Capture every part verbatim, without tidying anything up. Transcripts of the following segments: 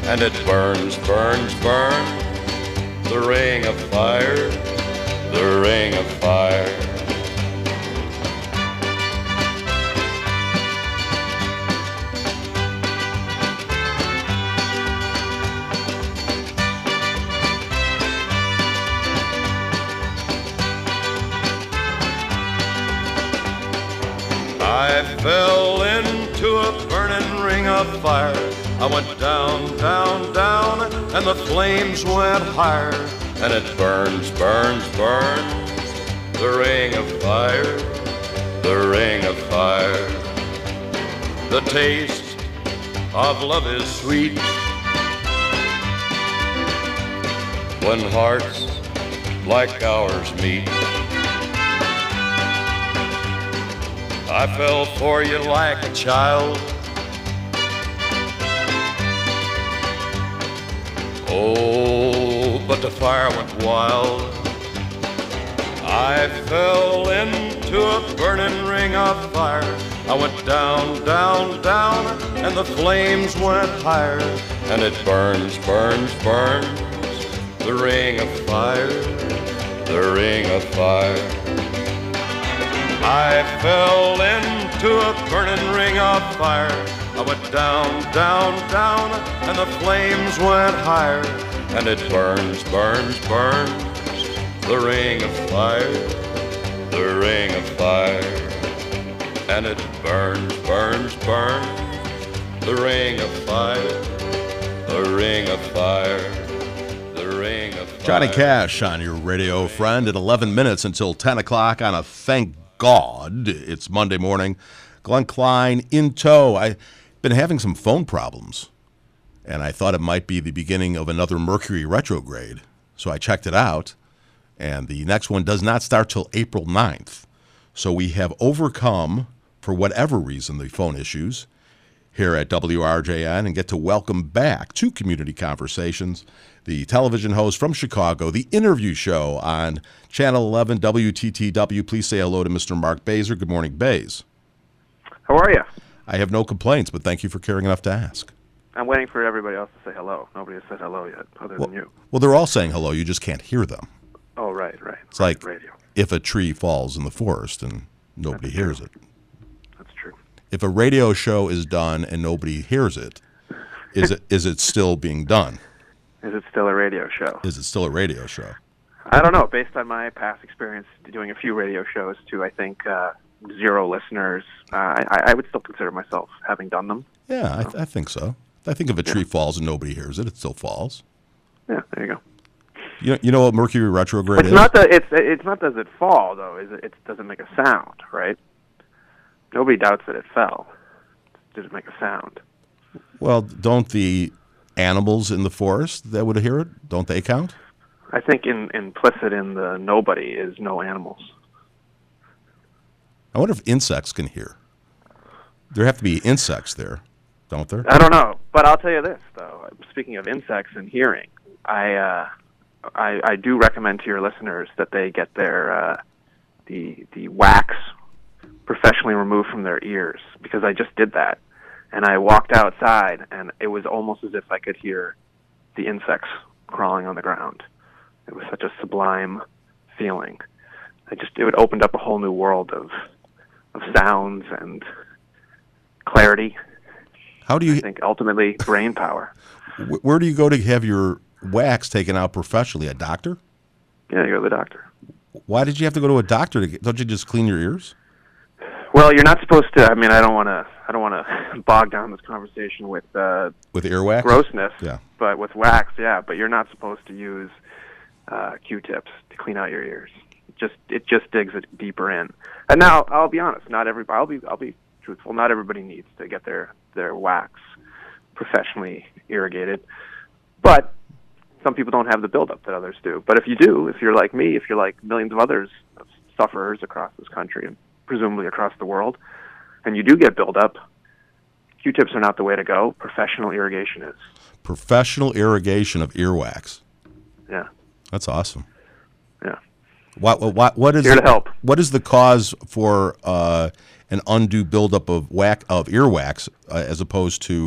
and it burns, burns, burns. The ring of fire, the ring of fire. I fell into a burning ring of fire. I went down, down, down, and the flames went higher. And it burns, burns, burns, the ring of fire, the ring of fire. The taste of love is sweet when hearts like ours meet. I fell for you like a child. Oh, but the fire went wild. I fell into a burning ring of fire. I went down, down, down, and the flames went higher. And it burns, burns, burns, the ring of fire, the ring of fire. I fell into a burning ring of fire. I went down, down, down, and the flames went higher. And it burns, burns, burns, the ring of fire, the ring of fire. And it burns, burns, burns, the ring of fire, the ring of fire, the ring of fire. Johnny Cash on your radio friend at eleven minutes until ten o'clock on a Thank God it's Monday morning. Glenn Klein in tow. I've been having some phone problems, and I thought it might be the beginning of another Mercury retrograde. So I checked it out, and the next one does not start till April ninth. So we have overcome, for whatever reason, the phone issues here at W R J N and get to welcome back to Community Conversations the television host from Chicago, the interview show on Channel eleven W T T W. Please say hello to Mister Mark Baser. Good morning, Bays. How are you? I have no complaints, but thank you for caring enough to ask. I'm waiting for everybody else to say hello. Nobody has said hello yet, other well, than you. Well, they're all saying hello. You just can't hear them. Oh, right, right. It's like radio. If a tree falls in the forest and nobody That's hears true. it. That's true. If a radio show is done and nobody hears it, is it is it still being done? Is it still a radio show? Is it still a radio show? I don't know. Based on my past experience doing a few radio shows to, I think, uh, zero listeners, uh, I, I would still consider myself having done them. Yeah, I, th- I think so. I think if a tree yeah. falls and nobody hears it, it still falls. Yeah, there you go. You know, you know what Mercury retrograde it's is? Not the, it's it's not does it fall, though. Is it, it doesn't make a sound, right? Nobody doubts that it fell. Does it make a sound? Well, don't the animals in the forest that would hear it, don't they count? I think in, implicit in the nobody is no animals. I wonder if insects can hear. There have to be insects there, don't there? I don't know, but I'll tell you this, though. Speaking of insects and hearing, I uh, I, I do recommend to your listeners that they get their uh, the the wax professionally removed from their ears, because I just did that. And I walked outside, and it was almost as if I could hear the insects crawling on the ground. It was such a sublime feeling. I just it opened up a whole new world of of sounds and clarity. How do you I think ultimately brain power? Where do you go to have your wax taken out professionally? A doctor? Yeah, you go to the doctor. Why did you have to go to a doctor? To get, don't you just clean your ears? Well, you're not supposed to. I mean, I don't want to. I don't want to bog down this conversation with uh, with earwax, grossness. Yeah. But with wax, yeah. But you're not supposed to use uh, Q-tips to clean out your ears. It just it just digs it deeper in. And now, I'll be honest. Not every. I'll be. I'll be truthful. Not everybody needs to get their their wax professionally irrigated. But some people don't have the buildup that others do. But if you do, if you're like me, if you're like millions of others sufferers across this country and presumably across the world, and you do get buildup, Q-tips are not the way to go. Professional irrigation is. Professional irrigation of earwax. Yeah. That's awesome. Yeah. What what what is here to help? What is the cause for uh, an undue buildup of wax of earwax uh, as opposed to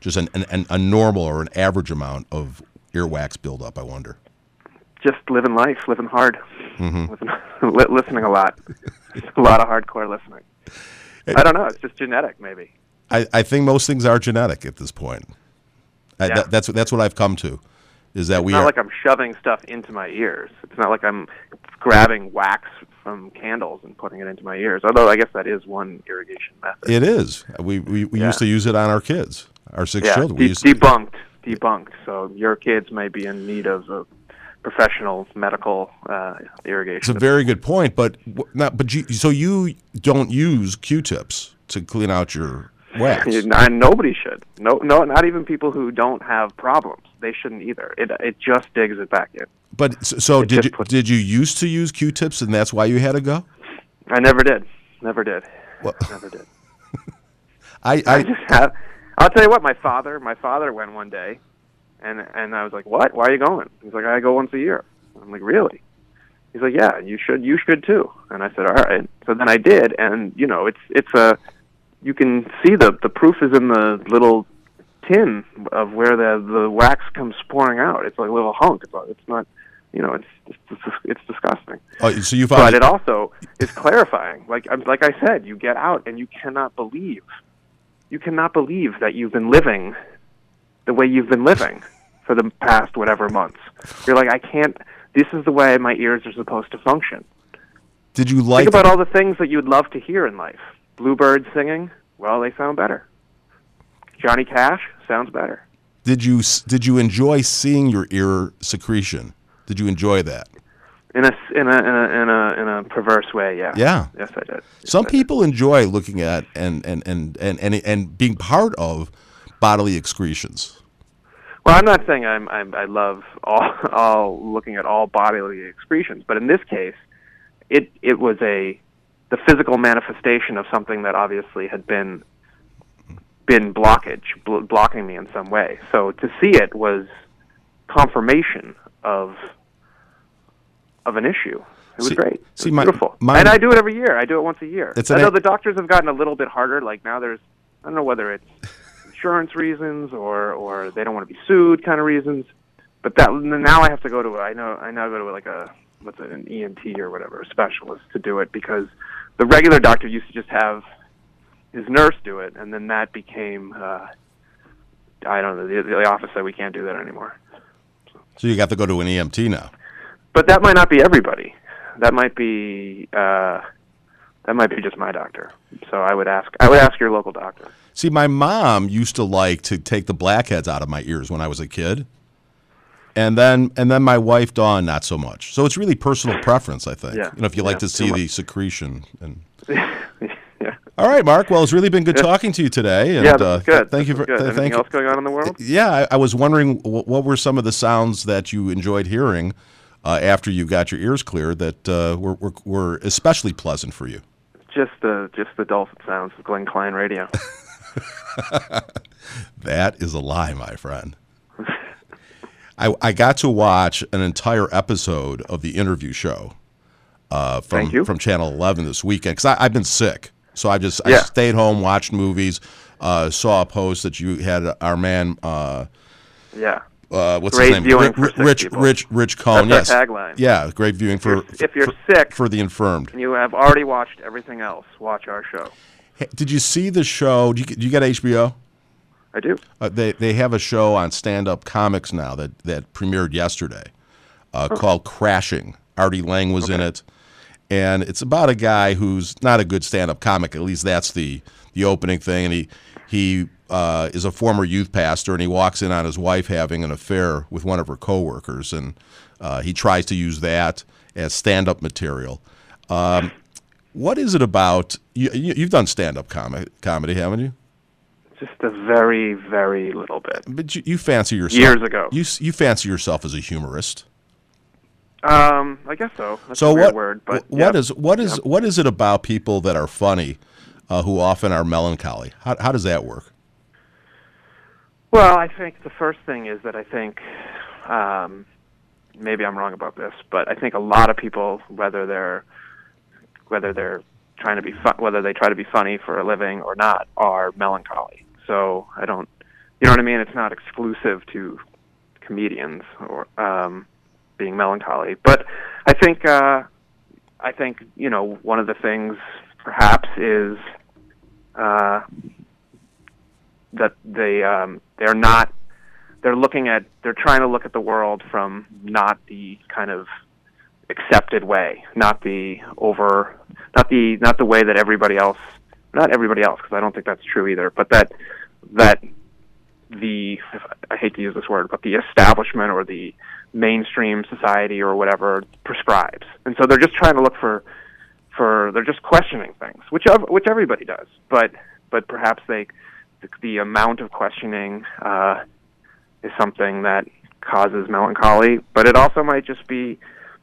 just an, an, a normal or an average amount of earwax buildup, I wonder? Just living life, living hard, Mm-hmm. living, li- listening a lot, a lot of hardcore listening. I don't know. It's just genetic, maybe. I, I think most things are genetic at this point. I, Yeah. that, that's that's what I've come to, is that It's we not are. like I'm shoving stuff into my ears. It's not like I'm grabbing wax from candles and putting it into my ears. Although I guess that is one irrigation method. It is. We we, we Yeah. used to use it on our kids, our six yeah, children. We de- used to, debunked, debunked. So your kids may be in need of a professional medical uh, irrigation. it's a very good point, but w- not. But you, so you don't use Q-tips to clean out your wax. And nobody should. No, no, not even people who don't have problems. They shouldn't either. It it just digs it back in. But s- so It did just you puts- did you used to use Q-tips, and that's why you had to go? I never did. Never did. Well- Never did. I I I, just have. I'll tell you what. My father, my father went one day, and and I was like, "What? Why are you going?" He's like, "I go once a year." I'm like, "Really?" He's like, "Yeah, you should. You should too." And I said, "All right." So then I did, and you know, it's it's a. You can see the the proof is in the little tin of where the the wax comes pouring out. It's like a little hunk. It's, it's not. You know, it's it's it's disgusting. oh, so you But found it also is clarifying. Like I'm- like I said, you get out and you cannot believe, you cannot believe that you've been living the way you've been living for the past whatever months. You're like, I can't. This is the way my ears are supposed to function. did you like Think about all the things that you'd love to hear in life. Bluebirds singing, well, they sound better. Johnny Cash sounds better. did you s- did you enjoy seeing your ear secretion? Did you enjoy that? In a s- in a in a in a, in a perverse way, yeah. Yeah. Yes, I did. Some Yes, I did. people enjoy looking at and and, and, and, and and being part of bodily excretions. Well, I'm not saying I'm, I'm I love all all looking at all bodily excretions, but in this case, it it was a the physical manifestation of something that obviously had been been blockage bl- blocking me in some way. So to see it was confirmation of of an issue. It was See- great. It see, was my- beautiful. my- and I do it every year. I do it once a year. It's I an know a- the doctors have gotten a little bit harder. Like now there's, I don't know whether it's insurance reasons or, or they don't want to be sued kind of reasons. But that now I have to go to, I know, I now go to like a, what's it, an E N T or whatever, a specialist to do it because the regular doctor used to just have his nurse do it. And then that became, uh, I don't know, the, the office said we can't do that anymore. So you got to go to an E M T now. But that might not be everybody. That might be uh, that might be just my doctor. So I would ask I would ask your local doctor. See, my mom used to like to take the blackheads out of my ears when I was a kid. And then and then my wife Dawn not so much. So it's really personal preference, I think. Yeah. You know, if you like Yeah, to too see much. the secretion and Yeah. All right, Mark. Well, it's really been good talking to you today. And, Yeah, this uh, is good. Thank This you is for good. th- Anything thank else you. going on in the world? Yeah, I, I was wondering wh- what were some of the sounds that you enjoyed hearing uh, after you got your ears cleared that uh, were, were were especially pleasant for you. Just the just the dulcet sounds of Glenn Klein Radio. That is a lie, my friend. I, I got to watch an entire episode of the interview show uh, from Thank you. from Channel eleven this weekend because I've been sick, so I just I Yeah. stayed home, watched movies, uh, saw a post that you had our man. Uh, Yeah. uh, what's Great his name? viewing Ri- for Ri- sick Rich, people. Rich, Rich Cohn. That's yes, our tagline. yeah, great viewing for If you're, if you're for, sick for the infirmed. and you have already watched everything else, watch our show. Hey, did you see the show? Do you, do you get H B O? I do. Uh, they they have a show on stand up comics now that that premiered yesterday, uh, called Crashing. Artie Lang was in it, and it's about a guy who's not a good stand up comic. At least that's the the opening thing. And he he uh, is a former youth pastor, and he walks in on his wife having an affair with one of her coworkers, and uh, he tries to use that as stand up material. Um, what is it about you? you you've done stand up com- comedy, haven't you? Just a very, very little bit. But you, you fancy yourself Years ago. You you fancy yourself as a humorist. Um, I guess so. That's So a weird what? word, but wh- what yeah. is what is Yeah. what is it about people that are funny, uh, who often are melancholy? How how does that work? Well, I think the first thing is that I think, um, maybe I'm wrong about this, but I think a lot of people, whether they're whether they're trying to be fun, whether they try to be funny for a living or not, are melancholy. So I don't you know what I mean? It's not exclusive to comedians or um, being melancholy. But I think uh, I think you know one of the things perhaps is uh, that they um, they're not they're looking at they're trying to look at the world from not the kind of accepted way, not the over, not the not the way that everybody else, not everybody else, because I don't think that's true either, but that that the I hate to use this word, but the establishment or the mainstream society or whatever prescribes, and so they're just trying to look for for they're just questioning things, which which everybody does, but but perhaps they the, the amount of questioning uh, is something that causes melancholy, but it also might just be,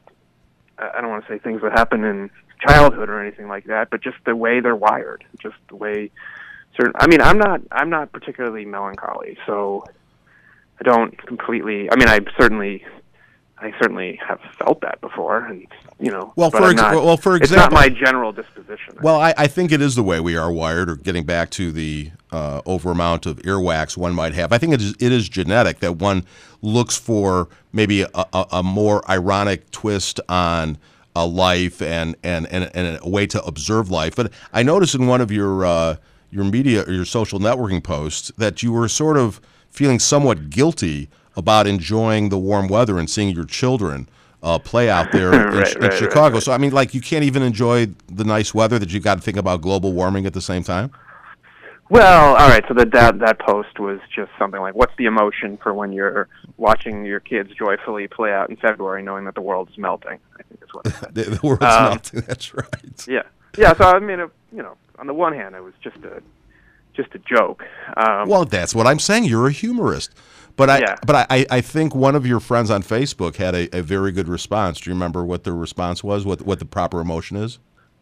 I don't want to say things that happen in childhood or anything like that, but just the way they're wired, just the way certain. I mean, I'm not, I'm not particularly melancholy, so I don't completely. I mean, I certainly, I certainly have felt that before, and you know. Well, but for I'm not, well, for example, it's not my general disposition. Well, I, I think it is the way we are wired, or getting back to the uh, over amount of earwax one might have. I think it is, it is genetic that one looks for maybe a, a, a more ironic twist on a life and, and, and, and a way to observe life. But I noticed in one of your uh, your media or your social networking posts that you were sort of feeling somewhat guilty about enjoying the warm weather and seeing your children uh, play out there in, right, in right, Chicago. Right, right. So, I mean, like, you can't even enjoy the nice weather, that you've got to think about global warming at the same time? Well, all right, so the, that that post was just something like, what's the emotion for when you're watching your kids joyfully play out in February knowing that the world is melting, I think is what it said. the, the world's um, melting, that's right. Yeah. Yeah, so, I mean, it, you know, on the one hand, it was just a just a joke. Um, Well, that's what I'm saying. You're a humorist. But I, Yeah. but I, I think one of your friends on Facebook had a, a very good response. Do you remember what the response was? What what the proper emotion is?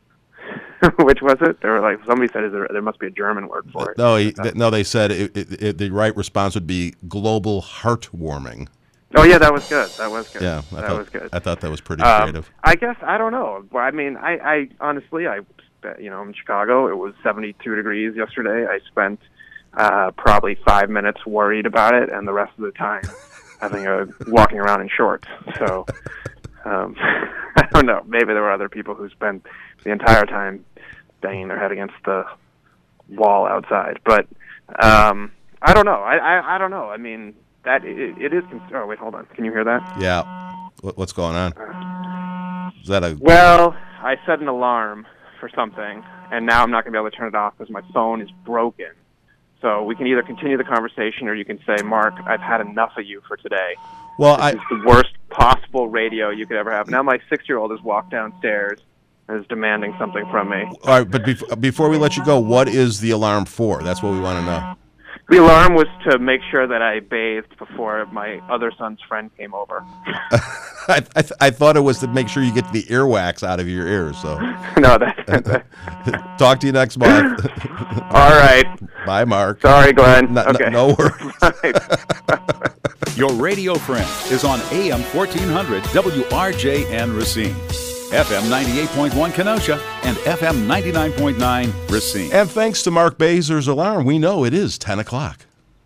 which was it? They were like, somebody said, is there, there must be a German word for it. No, he, th- no. They said it, it, it, the right response would be global heartwarming. Oh, yeah, that was good. That was good. Yeah, I that thought, was good. I thought that was pretty Um, creative. I guess, I don't know. Well, I mean, I, I honestly, I, you know, I'm in Chicago. It was seventy-two degrees yesterday. I spent uh, probably five minutes worried about it, and the rest of the time having a walking around in shorts. So um, I don't know. Maybe there were other people who spent the entire time banging their head against the wall outside. But um, I don't know. I, I, I don't know. I mean, that it, it is. Cons- oh, wait, hold on. Can you hear that? Yeah. What, what's going on? Is that a? Well, I set an alarm for something, and now I'm not going to be able to turn it off because my phone is broken. So we can either continue the conversation, or you can say, Mark, I've had enough of you for today. Well, This I. is the worst possible radio you could ever have. Now my six-year-old has walked downstairs and is demanding something from me. All right, but bef- before we let you go, what is the alarm for? That's what we want to know. The alarm was to make sure that I bathed before my other son's friend came over. I, I, th- I thought it was to make sure you get the earwax out of your ears. So, No, that. talk to you next month. All right. Bye, Mark. Sorry, Glenn. No, okay. no, no worries. Your radio friend is on A M fourteen hundred W R J N Racine, F M ninety-eight point one Kenosha, and F M ninety-nine point nine Racine. And thanks to Mark Bazer's alarm, we know it is ten o'clock.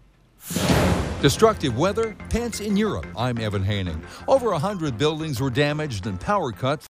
Destructive weather, tense in Europe. I'm Evan Haining. Over one hundred buildings were damaged and power cut